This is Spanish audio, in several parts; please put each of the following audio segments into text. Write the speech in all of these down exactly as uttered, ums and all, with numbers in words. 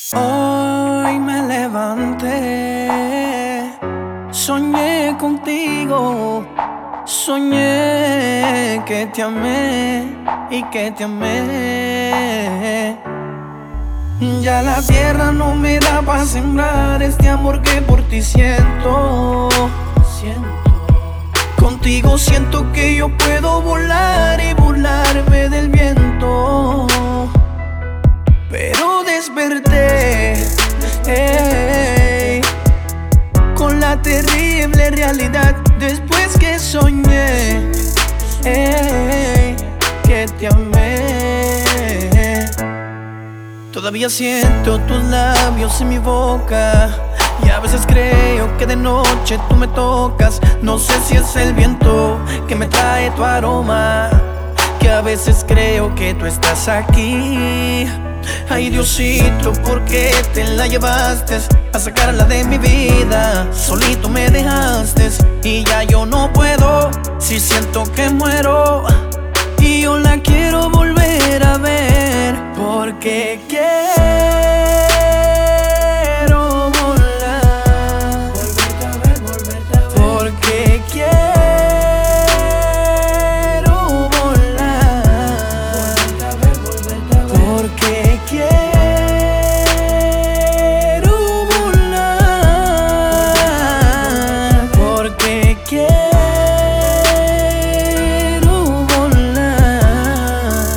Hoy me levanté, soñé contigo, soñé que te amé y que te amé. Ya la tierra no me da para sembrar este amor que por ti siento. Siento. Contigo siento que yo puedo volar y burlarme del viento. Pero desperté, hey, con la terrible realidad después que soñé, hey, que te amé. Todavía siento tus labios en mi boca y a veces creo que de noche tú me tocas. No sé si es el viento que me trae tu aroma, que a veces creo que tú estás aquí. Ay, Diosito, ¿por qué te la llevaste a sacarla de mi vida? Solito me dejaste y ya yo no puedo. Si siento que muero y yo la quiero volver a ver, porque quiero volar, volverte a ver, volverte a ver, porque quiero volar, volverte a ver, volverte a ver, porque quiero volar, porque quiero volar.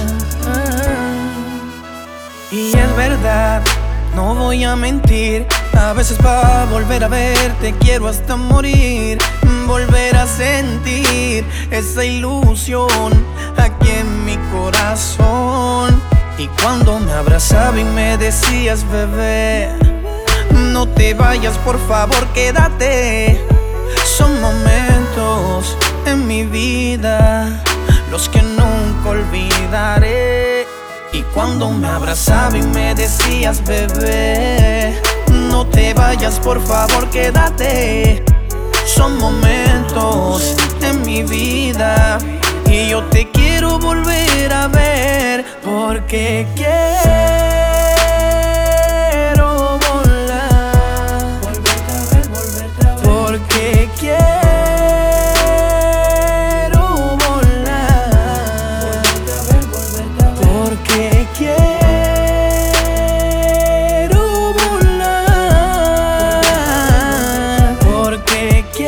Y es verdad, no voy a mentir, a veces para volver a verte quiero hasta morir, volver a sentir esa ilusión aquí en mi corazón. Y cuando me abrazaba y me decías, bebé, no te vayas, por favor, quédate. Son momentos en mi vida los que nunca olvidaré. Y cuando me abrazaba y me decías, bebé, no te vayas, por favor, quédate. Son momentos en mi vida y yo te quiero volver a ver, porque quiero volar, volverte a ver, volverte a ver, porque quiero volar, volverte a ver, volverte a ver, porque quiero volar, porque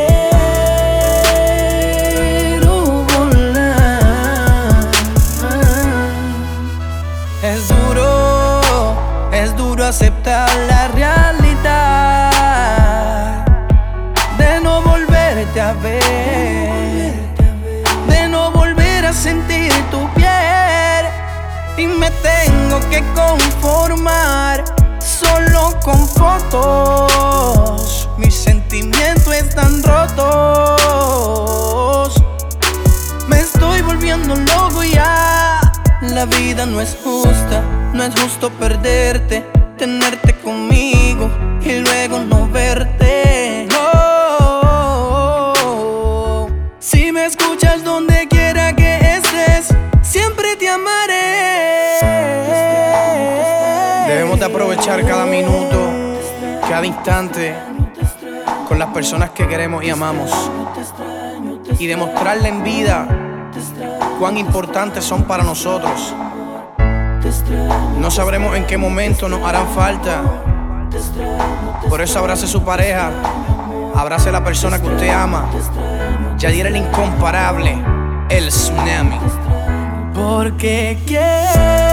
quiero volar. Es duro, es duro aceptar la realidad de no volverte a ver, de no volver a sentir tu piel. Y me tengo que conformar solo con fotos. Mis sentimientos están rotos. Me estoy volviendo loco ya. La vida no es justa, no es justo perderte, tenerte conmigo y luego no verte. Oh, si me escuchas donde quiera que estés, siempre te amaré. Debemos de aprovechar cada minuto, cada instante con las personas que queremos y amamos, y demostrarle en vida cuán importantes son para nosotros. No sabremos en qué momento nos harán falta. Por eso abrace a su pareja, abrace a la persona que usted ama. Yadier el incomparable, el tsunami. Porque quiero